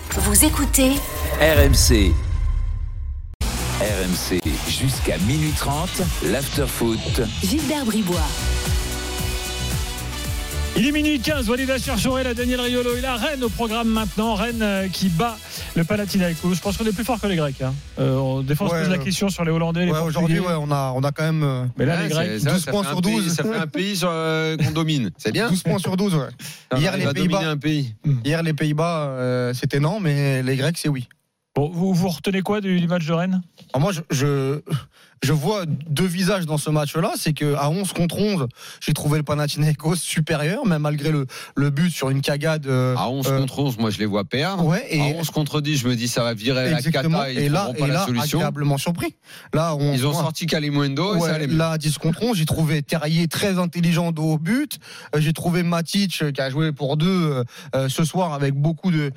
Vous écoutez RMC. RMC jusqu'à minuit 30, l'after-foot. Gilbert Bribois. Il est minuit 15, Walid Acharchouré, la Daniel Riolo et la Rennes au programme maintenant. Rennes qui bat le Panathinaikos. Je pense qu'on est plus fort que les Grecs. Des fois, on se pose la question sur les Hollandais. Les aujourd'hui, on a quand même. Mais là, les Grecs, 12 points sur 12. Ça fait un pays qu'on domine. C'est bien. 12 points sur 12, ouais. Hier, les Pays-Bas, c'était non, mais les Grecs, c'est oui. Bon, vous retenez quoi du match de Rennes ? Alors moi, je vois deux visages dans ce match-là. C'est qu'à 11 contre 11, j'ai trouvé le Panathinaikos supérieur, même malgré le but sur une cagade. À 11 contre 11, moi, je les vois perdre. Ouais, et à 11 contre 10, je me dis ça va virer la cata et ils n'auront pas la solution. Agréablement surpris. Là, ils ont sorti Kalimundo et ça allait mieux. Là, à 10 contre 11, j'ai trouvé Terrier très intelligent de haut but. J'ai trouvé Matic qui a joué pour deux ce soir avec beaucoup de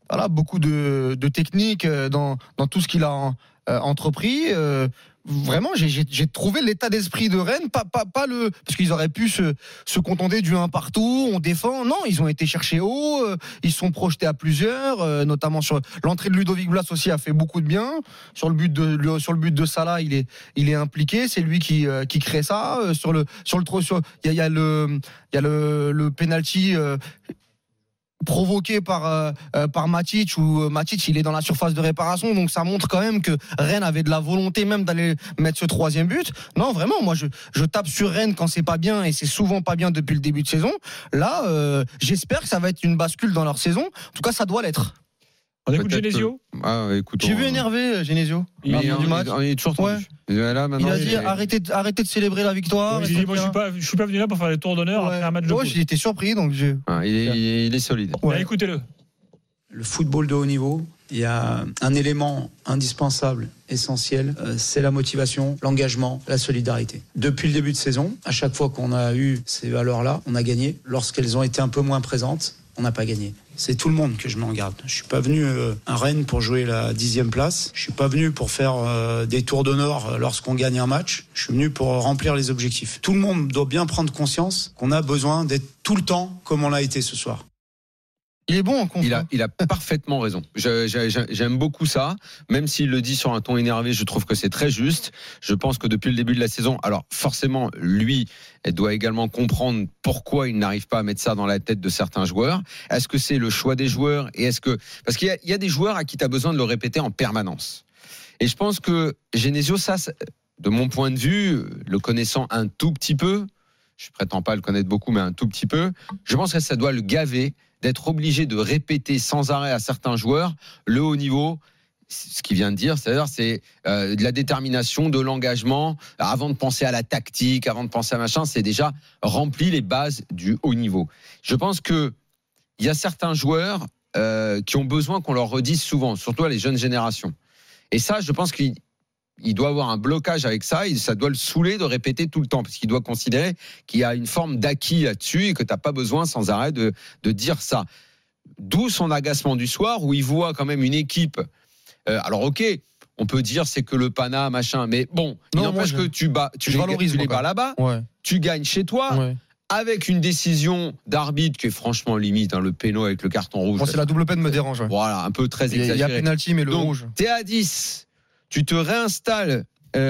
technique dans tout ce qu'il a entrepris. Vraiment, j'ai trouvé l'état d'esprit de Rennes, pas parce qu'ils auraient pu se contenter du 1 partout, on défend. Non, ils ont été chercher haut, ils se sont projetés à plusieurs, notamment sur l'entrée de Ludovic Blas aussi a fait beaucoup de bien. Sur le but de Salah, il est impliqué, c'est lui qui crée ça. Il y a le penalty. Provoqué par Matic, où Matic il est dans la surface de réparation, donc ça montre quand même que Rennes avait de la volonté même d'aller mettre ce troisième but. Non, vraiment, moi je tape sur Rennes quand c'est pas bien, et c'est souvent pas bien depuis le début de saison. Là, j'espère que ça va être une bascule dans leur saison. En tout cas, ça doit l'être. On écoute Genesio. J'ai vu énervé Genesio. Il est toujours tendu. Ouais. Là, il a dit arrêtez de célébrer la victoire. Il dit, moi je suis pas venu là pour faire des tours d'honneur après un match de foot. J'ai été surpris, donc il est solide. Ouais. Écoutez-le. Le football de haut niveau, il y a un élément indispensable, essentiel, c'est la motivation, l'engagement, la solidarité. Depuis le début de saison, à chaque fois qu'on a eu ces valeurs-là, on a gagné. Lorsqu'elles ont été un peu moins présentes, on n'a pas gagné. C'est tout le monde que je mets en garde. Je suis pas venu à Rennes pour jouer la 10e place. Je suis pas venu pour faire des tours d'honneur lorsqu'on gagne un match. Je suis venu pour remplir les objectifs. Tout le monde doit bien prendre conscience qu'on a besoin d'être tout le temps comme on l'a été ce soir. Il est bon en contre. Il a parfaitement raison. J'aime beaucoup ça. Même s'il le dit sur un ton énervé, je trouve que c'est très juste. Je pense que depuis le début de la saison, alors forcément, lui, elle doit également comprendre pourquoi il n'arrive pas à mettre ça dans la tête de certains joueurs. Est-ce que c'est le choix des joueurs ? Et parce qu'il y a des joueurs à qui tu as besoin de le répéter en permanence. Et je pense que Genesio, ça, de mon point de vue, le connaissant un tout petit peu, je prétends pas le connaître beaucoup, mais un tout petit peu, je pense que ça doit le gaver d'être obligé de répéter sans arrêt à certains joueurs le haut niveau. Ce qu'il vient de dire, c'est-à-dire c'est de la détermination, de l'engagement. Avant de penser à la tactique, avant de penser à machin, c'est déjà rempli les bases du haut niveau. Je pense que il y a certains joueurs qui ont besoin qu'on leur redise souvent, surtout à les jeunes générations. Et ça, je pense qu'il doit avoir un blocage avec ça, et ça doit le saouler de répéter tout le temps, parce qu'il doit considérer qu'il y a une forme d'acquis là-dessus et que tu n'as pas besoin sans arrêt de dire ça. D'où son agacement du soir, où il voit quand même une équipe. Alors ok, on peut dire c'est que le Pana, machin, mais bon, il n'empêche que tu les bats là-bas, tu gagnes chez toi, avec une décision d'arbitre qui est franchement limite, le péno avec le carton rouge. Moi, c'est la double peine me dérange. Voilà, un peu très exagéré. Il y a pénalty, mais le rouge. T'es à 10. Tu te réinstalles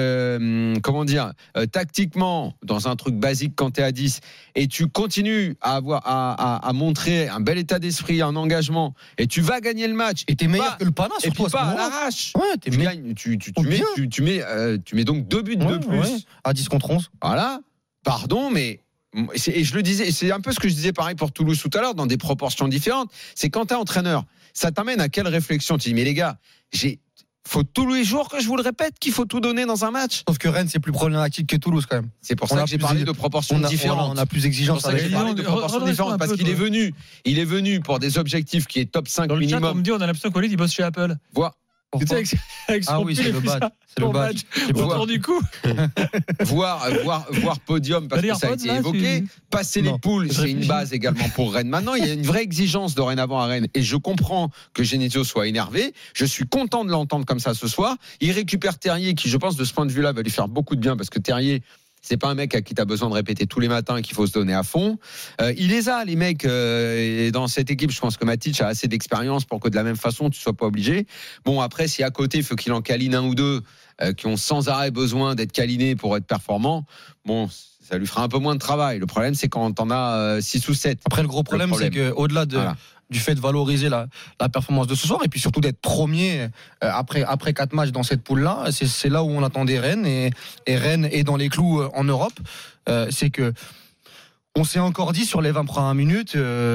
tactiquement dans un truc basique quand tu es à 10 et tu continues à montrer un bel état d'esprit, un engagement, et tu vas gagner le match et tu es meilleur que le Pana, et puis pas à l'arrache. Tu mets donc 2 buts de plus à 10 contre 11. Voilà, pardon, mais et je le disais, c'est un peu ce que je disais pareil pour Toulouse tout à l'heure, dans des proportions différentes. C'est quand tu es entraîneur, ça t'amène à quelle réflexion? Tu dis mais les gars, faut tous les jours que je vous le répète qu'il faut tout donner dans un match. Sauf que Rennes, c'est plus problématique que Toulouse quand même. C'est pour ça que j'ai parlé de proportions différentes. On a plus d'exigence avec j'ai parlé de proportions différentes parce qu'il est venu pour des objectifs qui est top 5 dans minimum. Le chat, on me dit, on a l'impression qu'Olid il bosse chez Apple. Tu sais, avec son c'est le badge. C'est le badge. Autour du coup. voir podium parce que ça a été évoqué. Passer les poules, c'est une base également pour Rennes. Maintenant, il y a une vraie exigence dorénavant à Rennes. Et je comprends que Genesio soit énervé. Je suis content de l'entendre comme ça ce soir. Il récupère Terrier qui, je pense, de ce point de vue-là, va lui faire beaucoup de bien parce que Terrier, C'est pas un mec à qui tu as besoin de répéter tous les matins et qu'il faut se donner à fond. Il les a, les mecs. Et dans cette équipe, je pense que Matic a assez d'expérience pour que de la même façon, tu sois pas obligé. Bon, après, si à côté, il faut qu'il en câline un ou deux qui ont sans arrêt besoin d'être câlinés pour être performants, bon, ça lui fera un peu moins de travail. Le problème, c'est quand t'en as 6 ou 7. Après, le gros problème, c'est qu'au-delà du fait de valoriser la performance de ce soir et puis surtout d'être premier après 4 matchs dans cette poule-là, c'est là où on attendait Rennes et Rennes est dans les clous en Europe. C'est que on s'est encore dit sur les 20 premières minutes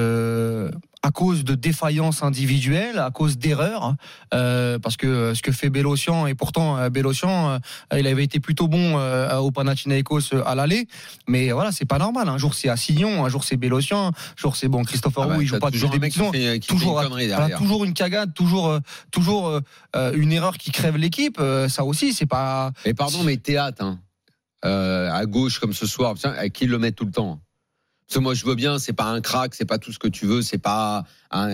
à cause de défaillances individuelles, à cause d'erreurs, parce que ce que fait Bélocian, et pourtant Bélocian, il avait été plutôt bon au Panathinaikos à l'aller, mais voilà, c'est pas normal. Un jour c'est Assignon, un jour c'est Bélocian, un jour c'est Christopher Roux, il joue pas toujours un mec qui fait toujours une connerie derrière. Toujours une cagade, toujours une erreur qui crève l'équipe. Ça aussi, c'est pas. Et pardon, mais théâtre, à gauche comme ce soir, à qui le met tout le temps? Parce que moi, je veux bien, c'est pas un crack, c'est pas tout ce que tu veux, c'est pas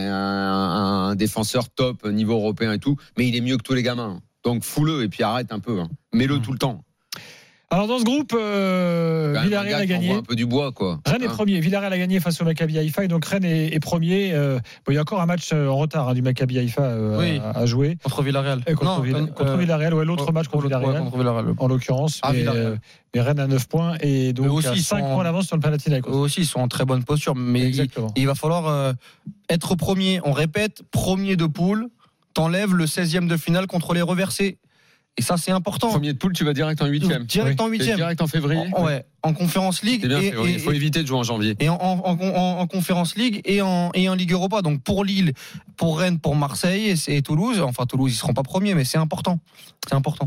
un défenseur top niveau européen et tout, mais il est mieux que tous les gamins. Donc fous-le et puis arrête un peu. Mets-le tout le temps. Alors dans ce groupe, Villarreal a gagné. Un peu du bois, quoi. Rennes est premier. Villarreal a gagné face au Maccabi Haïfa et donc Rennes est premier. Il y a encore un match en retard du Maccabi Haïfa à jouer contre Villarreal. Contre Villarreal, l'autre match contre Villarreal, en l'occurrence. Mais Rennes a 9 points et donc aussi, 5 points d'avance sur le Panathinaikos. Eux aussi, ils sont en très bonne posture, mais il va falloir être premier. On répète, premier de poule. T'enlèves le 16e de finale contre les reversés. Et ça, c'est important. Premier de poule, tu vas direct en 8e. Direct en 8e. Direct en février. En Conférence League. Il faut éviter de jouer en janvier. Et en Conférence League et en Ligue Europa. Donc pour Lille, pour Rennes, pour Marseille et Toulouse. Enfin, Toulouse, ils ne seront pas premiers, mais c'est important. C'est important.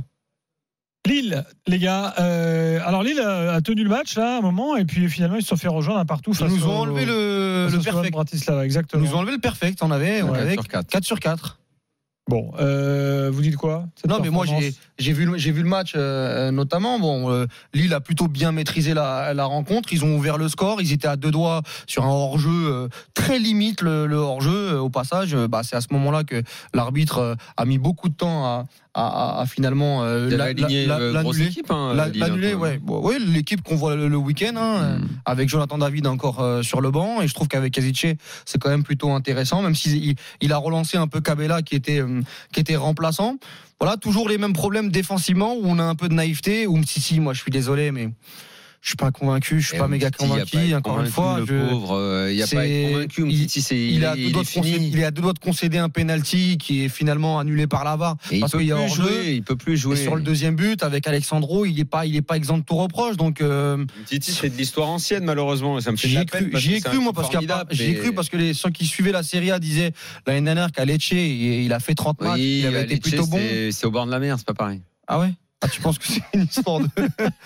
Lille, les gars. Alors Lille a tenu le match là, à un moment, et puis finalement ils se sont fait rejoindre un partout. Ils nous ont enlevé le perfect. Bratislava, exactement. Ils nous ont enlevé le perfect. On avait 4 sur 4. Bon, vous dites quoi? Non, mais moi j'ai vu le match notamment. Bon, Lille a plutôt bien maîtrisé la rencontre. Ils ont ouvert le score. Ils étaient à 2 doigts sur un hors-jeu très limite. Le hors-jeu, au passage, c'est à ce moment-là que l'arbitre a mis beaucoup de temps à finalement l'annuler. L'annuler, ouais. Bon, ouais, l'équipe qu'on voit le week-end, avec Jonathan David encore sur le banc, et je trouve qu'avec Kazice, c'est quand même plutôt intéressant, même s'il a relancé un peu Cabella qui était remplaçant. Voilà, toujours les mêmes problèmes défensivement où on a un peu de naïveté. Ou si, moi je suis désolé, mais je suis pas convaincu, je suis pas méga convaincu. Encore une fois, le pauvre, il y a pas à être convaincu. Il est à 2 doigts de concéder un penalty qui est finalement annulé par la VAR parce qu'il y a hors-jeu. Il peut plus jouer. Et sur le deuxième but avec Alexandro, il est pas exempt de tout reproche. Donc Titi, c'est de l'histoire ancienne malheureusement. Ça me fait j'y ai cru moi parce que ceux qui suivaient la Serie A disaient l'année dernière qu'à Lecce il a fait 30 matchs, il avait été plutôt bon. C'est au bord de la mer, c'est pas pareil. Ah ouais. Tu penses que c'est une histoire de.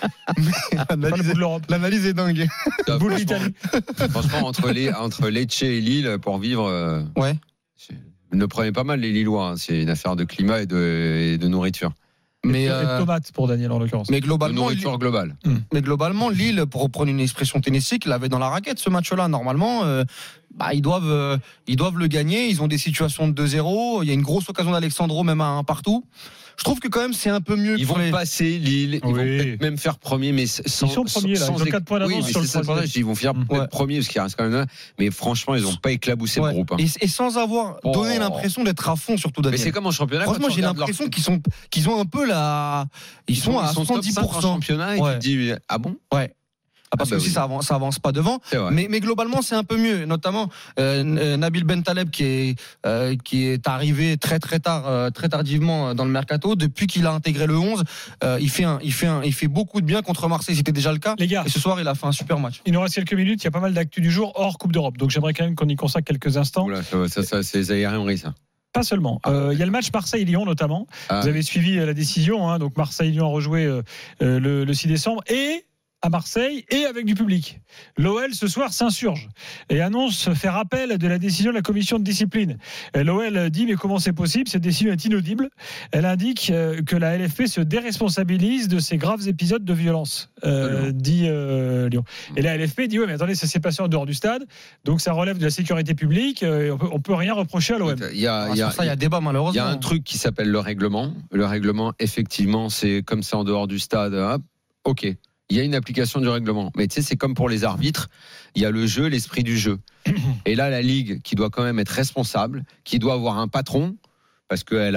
L'analyse est dingue. Boule d'Italie. Franchement, entre Lecce et Lille, pour vivre. Ouais. Ne prenez pas mal les Lillois. C'est une affaire de climat et de nourriture. Et de tomates pour Daniel en l'occurrence. Mais globalement, nourriture globale. Mais globalement, Lille, pour reprendre une expression tennistique, l'avait dans la raquette ce match-là. Normalement, ils doivent le gagner. Ils ont des situations de 2-0. Il y a une grosse occasion d'Alexandro, même à 1 partout. Je trouve que quand même c'est un peu mieux. Ils vont passer Lille, ils vont peut-être même faire premier, mais sans. Ils sont premiers là, ils ont 4 points d'avance sur le troisième. Ils vont faire peut-être premier parce qu'il reste quand même là, mais franchement ils n'ont pas éclaboussé le groupe. Et sans avoir donné l'impression d'être à fond, surtout Daniel. Mais c'est comme en championnat. Franchement, j'ai l'impression qu'ils ont un peu ils sont à 70% en championnat et tu te dis ah bon. Ouais. Parce que aussi ça avance pas devant, mais globalement c'est un peu mieux, notamment Nabil Bentaleb qui est arrivé très tard, très tardivement dans le mercato. Depuis qu'il a intégré le 11, il fait beaucoup de bien contre Marseille, c'était déjà le cas. Les gars, et ce soir il a fait un super match. Il nous reste quelques minutes, il y a pas mal d'actu du jour hors Coupe d'Europe, donc j'aimerais quand même qu'on y consacre quelques instants. Oula, ça c'est Zaïre Emery ça. Pas seulement. Il y a le match Marseille-Lyon notamment. Vous avez suivi la décision, donc Marseille-Lyon a rejoué le 6 décembre et à Marseille et avec du public. L'OL ce soir s'insurge et fait rappel de la décision de la commission de discipline. L'OL dit mais comment c'est possible? Cette décision est inaudible. Elle indique que la LFP se déresponsabilise de ces graves épisodes de violence, dit Lyon. Et la LFP dit mais attendez, ça s'est passé en dehors du stade, donc ça relève de la sécurité publique, on peut rien reprocher à l'OM. Il y a débat malheureusement. Il y a un truc qui s'appelle le règlement. Le règlement, effectivement, c'est comme ça en dehors du stade. Ok. il y a une application du règlement. Mais tu sais, c'est comme pour les arbitres, il y a le jeu, l'esprit du jeu. Et là, la Ligue, qui doit quand même être responsable, qui doit avoir un patron, parce qu'elle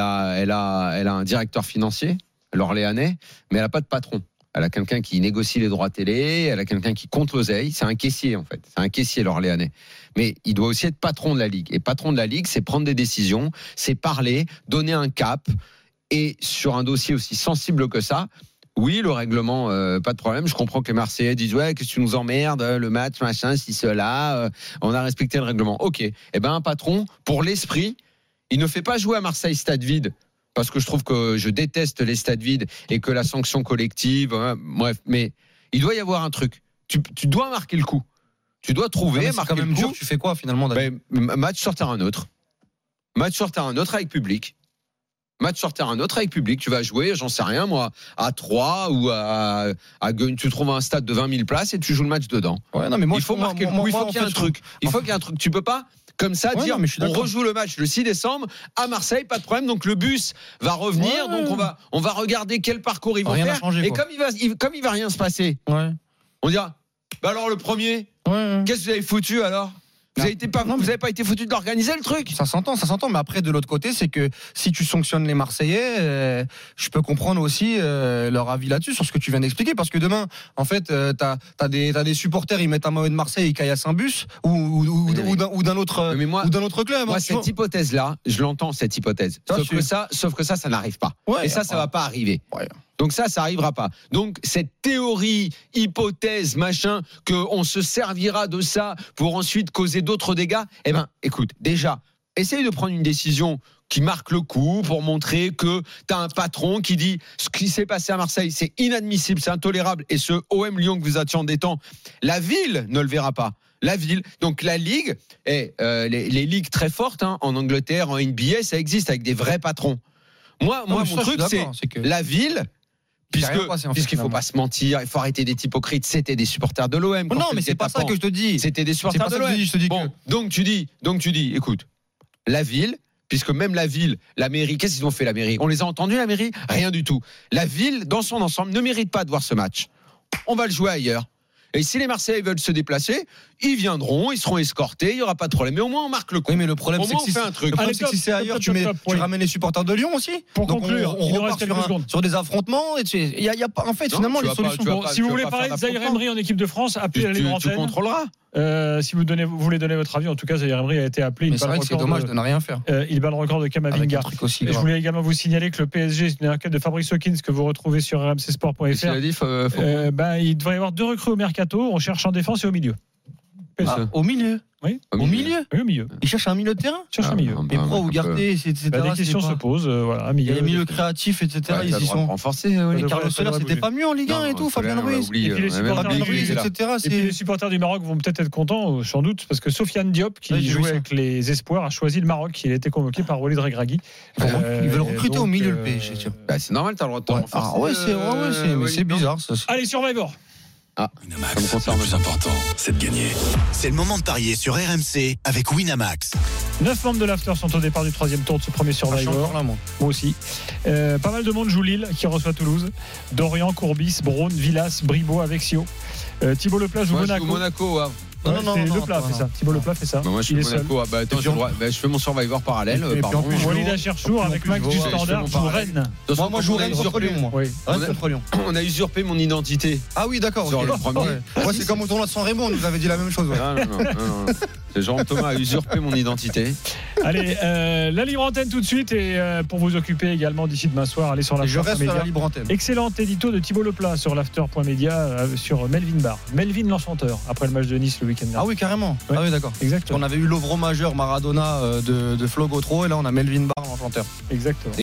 a un directeur financier, l'Orléanais, mais elle n'a pas de patron. Elle a quelqu'un qui négocie les droits télé, elle a quelqu'un qui compte l'oseille. C'est un caissier, en fait. C'est un caissier, l'Orléanais. Mais il doit aussi être patron de la Ligue. Et patron de la Ligue, c'est prendre des décisions, c'est parler, donner un cap. Et sur un dossier aussi sensible que ça, oui, le règlement, pas de problème. Je comprends que les Marseillais disent ouais, que tu nous emmerdes, le match, machin, si cela. On a respecté le règlement. Ok. Eh ben, un patron, pour l'esprit, il ne fait pas jouer à Marseille stade vide. Parce que je trouve que je déteste les stades vides et que la sanction collective, bref. Mais il doit y avoir un truc. Tu dois marquer le coup. Tu dois trouver, marquer le coup. Dur, tu fais quoi finalement, David ? Match sur terrain neutre. Match sur terrain neutre avec public. Match sur terrain neutre avec public, tu vas jouer, j'en sais rien moi, à 3 ou à Gueugnes, tu trouves un stade de 20 000 places et tu joues le match dedans. Ouais, non, mais moi, il faut marquer le coup, il faut qu'il y ait un truc. Il faut qu'il y ait un truc. Tu peux pas comme ça dire on rejoue le match le 6 décembre à Marseille, pas de problème, donc le bus va revenir, donc on va regarder quel parcours ils vont faire changer, et comme il va rien se passer, on dira bah alors le premier, qu'est-ce que vous avez foutu alors ? Vous n'avez pas été foutu de l'organiser le truc. Ça s'entend. Mais après, de l'autre côté, c'est que si tu sanctionnes les Marseillais, je peux comprendre aussi leur avis là-dessus sur ce que tu viens d'expliquer. Parce que demain, en fait, t'as des supporters, ils mettent un maillot de Marseille, ils caillassent un bus ou d'un autre club. Moi, cette hypothèse-là, je l'entends cette hypothèse. Sauf que ça n'arrive pas. Ouais, et ça va pas arriver. Ouais. Donc ça arrivera pas. Donc cette théorie, hypothèse, machin, qu'on se servira de ça pour ensuite causer d'autres dégâts, eh ben, écoute, déjà, essaye de prendre une décision qui marque le coup pour montrer que tu as un patron qui dit ce qui s'est passé à Marseille, c'est inadmissible, c'est intolérable. Et ce OM Lyon que vous étiez en détente, la ville ne le verra pas. La ville, donc la Ligue, et les ligues très fortes, hein, en Angleterre, en NBA, ça existe avec des vrais patrons. Moi mon truc, c'est que la ville... Puisqu'il ne faut pas se mentir, il faut arrêter d'être hypocrite. C'était des supporters de l'OM. Non, mais c'est pas ça que je te dis. C'était des supporters de l'OM. Bon, donc tu dis, écoute, la ville, puisque même la ville, la mairie, qu'est-ce qu'ils ont fait la mairie ? On les a entendus la mairie ? Rien du tout. La ville, dans son ensemble, ne mérite pas de voir ce match. On va le jouer ailleurs. Et si les Marseillais veulent se déplacer, ils viendront, ils seront escortés, il n'y aura pas de problème. Mais au moins, on marque le coup. Oui, mais le problème, c'est que si c'est ailleurs, tu ramènes les supporters de Lyon aussi. Pour conclure, on repart sur des affrontements. Il y a pas, en fait, finalement, les solutions. Si vous voulez parler de Zahir Emery en équipe de France, appelez la libre antenne. Tu contrôleras. Si vous voulez donner votre avis, en tout cas, Zahir Emery a été appelé. Mais c'est vrai que c'est dommage de ne rien faire. Il bat le record de Kamavinga. Je voulais également vous signaler que le PSG, c'est une enquête de Fabrice Hawkins que vous retrouvez sur rmcsport.fr. Il devrait y avoir 2 recrues au mercato. On cherche en défense et au milieu. Au milieu. Oui. Au milieu. Oui, au milieu. Il cherche un milieu de terrain. Cherche un milieu. Mais pourquoi vous gardez, etc. Des questions se posent. Voilà, il y a les milieux créatifs, etc. Ils y sont renforcés. Carlos Soler, c'était pas mieux en Ligue 1 et tout. Fabien Ruiz. Et puis les supporters du Maroc vont peut-être être contents, sans doute, parce que Sofiane Diop, qui jouait avec les espoirs, a choisi le Maroc. Il a été convoqué par Walid Regragui. Ils veulent recruter au milieu le PSG. C'est normal, t'as le droit de te renforcer. Mais c'est bizarre. Allez, Survivor. Le plus important, c'est de gagner. C'est le moment de parier sur RMC avec Winamax. 9 membres de l'After sont au départ du 3e tour de ce premier Survivor. Moi aussi. Pas mal de monde joue Lille, qui reçoit Toulouse. Dorian, Courbis, Braun, Villas, Bribaut, Avexio. Thibaut Leplat joue Monaco. Non, c'est Leplat fait ça. Thibaut Leplat fait ça. Moi, je suis Monaco. Je fais mon Survivor parallèle. Walid Acharchour avec Max du Standard joue Rennes. Moi, je joue Rennes contre Lyon. On a usurpé mon identité. Ah oui, d'accord. Moi, c'est comme au tournoi de San Remo, on nous avait dit la même chose. Non. Jean Thomas a usurpé mon identité. Allez, la libre antenne tout de suite. Et pour vous occuper également d'ici demain soir, allez sur l'After. Je reste sur la libre antenne. Excellent édito de Thibaut Leplat sur l'After.media sur Melvin Barr. Melvin l'enchanteur après le match de Nice le week-end dernier. Ah oui, carrément. Ouais. Ah oui, d'accord. Exactement. On avait eu l'Ovro majeur Maradona de Flo Gautreau et là on a Melvin Barr l'enchanteur. Exactement.